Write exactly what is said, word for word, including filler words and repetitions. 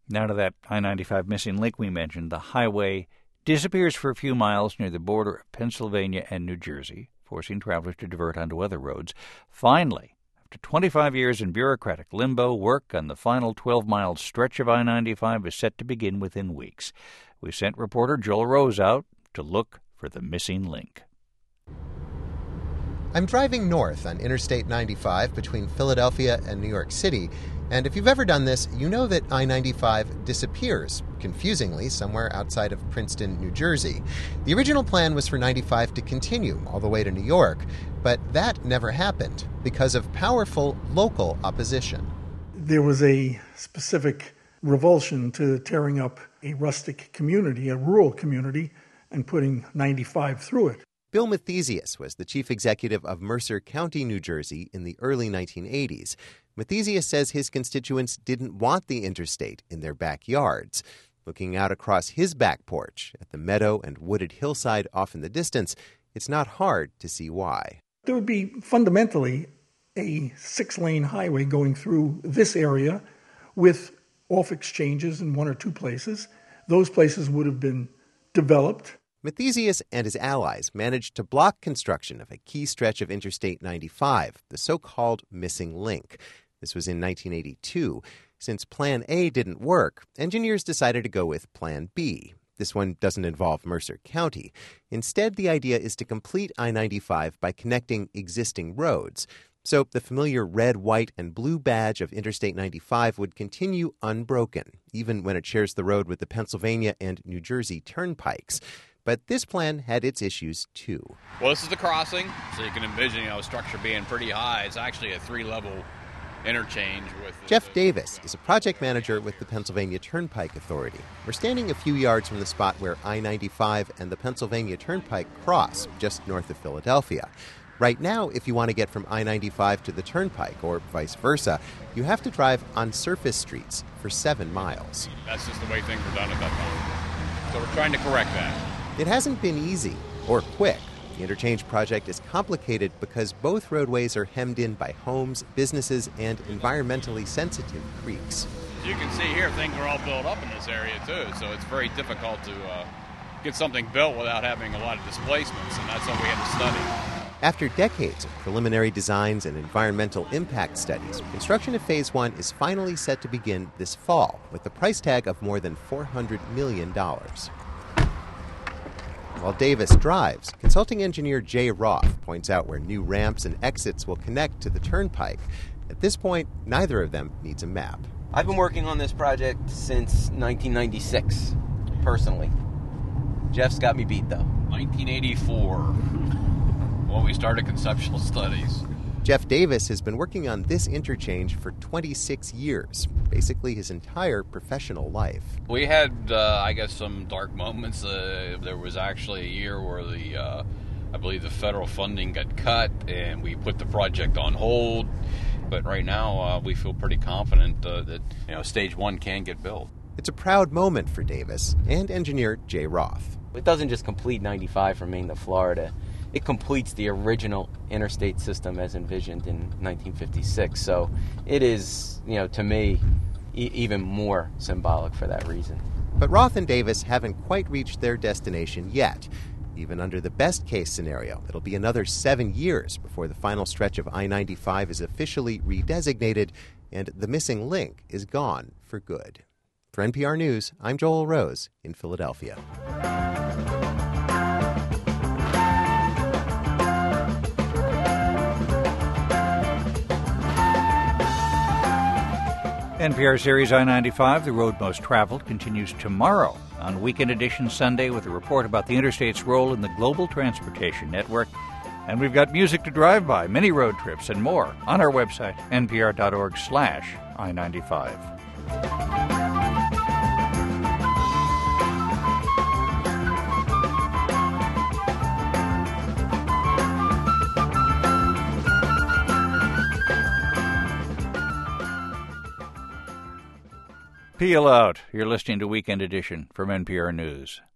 Now to that I ninety-five missing link we mentioned. The highway disappears for a few miles near the border of Pennsylvania and New Jersey, forcing travelers to divert onto other roads. Finally, after twenty-five years in bureaucratic limbo, work on the final twelve-mile stretch of I ninety-five is set to begin within weeks. We sent reporter Joel Rose out to look for the missing link. I'm driving north on Interstate ninety-five between Philadelphia and New York City, and if you've ever done this, you know that I ninety-five disappears, confusingly, somewhere outside of Princeton, New Jersey. The original plan was for ninety-five to continue all the way to New York, but that never happened because of powerful local opposition. There was a specific revulsion to tearing up a rustic community, a rural community, and putting ninety-five through it. Bill Mathesius was the chief executive of Mercer County, New Jersey in the early nineteen eighties. Mathesius says his constituents didn't want the interstate in their backyards. Looking out across his back porch at the meadow and wooded hillside off in the distance, it's not hard to see why. There would be fundamentally a six-lane highway going through this area with off exchanges in one or two places. Those places would have been developed. Mathesius and his allies managed to block construction of a key stretch of Interstate ninety-five, the so-called missing link. This was in nineteen eighty-two. Since Plan A didn't work, engineers decided to go with Plan B. This one doesn't involve Mercer County. Instead, the idea is to complete I ninety-five by connecting existing roads. So the familiar red, white, and blue badge of Interstate ninety-five would continue unbroken, even when it shares the road with the Pennsylvania and New Jersey turnpikes. But this plan had its issues, too. Well, this is the crossing, so you can envision, you know, a structure being pretty high. It's actually a three-level interchange with... Jeff the, Davis is a project manager with the Pennsylvania Turnpike Authority. We're standing a few yards from the spot where I ninety-five and the Pennsylvania Turnpike cross, just north of Philadelphia. Right now, if you want to get from I ninety-five to the Turnpike, or vice versa, you have to drive on surface streets for seven miles. That's just the way things were done at that time. So we're trying to correct that. It hasn't been easy or quick. The interchange project is complicated because both roadways are hemmed in by homes, businesses, and environmentally sensitive creeks. As you can see here, things are all built up in this area, too, so it's very difficult to uh, get something built without having a lot of displacements, and that's what we had to study. After decades of preliminary designs and environmental impact studies, construction of Phase one is finally set to begin this fall with a price tag of more than four hundred million dollars. While Davis drives, consulting engineer Jay Roth points out where new ramps and exits will connect to the turnpike. At this point, neither of them needs a map. I've been working on this project since nineteen ninety-six, personally. Jeff's got me beat, though. nineteen eighty-four, when we started conceptual studies. Jeff Davis has been working on this interchange for twenty-six years, basically his entire professional life. We had, uh, I guess, some dark moments. Uh, there was actually a year where the, uh, I believe the federal funding got cut, and we put the project on hold. But right now, uh, we feel pretty confident uh, that, you know, stage one can get built. It's a proud moment for Davis and engineer Jay Roth. It doesn't just complete ninety-five from Maine to Florida. It completes the original interstate system as envisioned in nineteen fifty-six. So it is, you know, to me, e- even more symbolic for that reason. But Roth and Davis haven't quite reached their destination yet. Even under the best-case scenario, it'll be another seven years before the final stretch of I ninety-five is officially redesignated and the missing link is gone for good. For N P R News, I'm Joel Rose in Philadelphia. N P R Series I ninety-five, The Road Most Traveled, continues tomorrow on Weekend Edition Sunday with a report about the interstate's role in the global transportation network. And we've got music to drive by, mini road trips, and more on our website, npr.org slash I ninety-five. Peel out. You're listening to Weekend Edition from N P R News.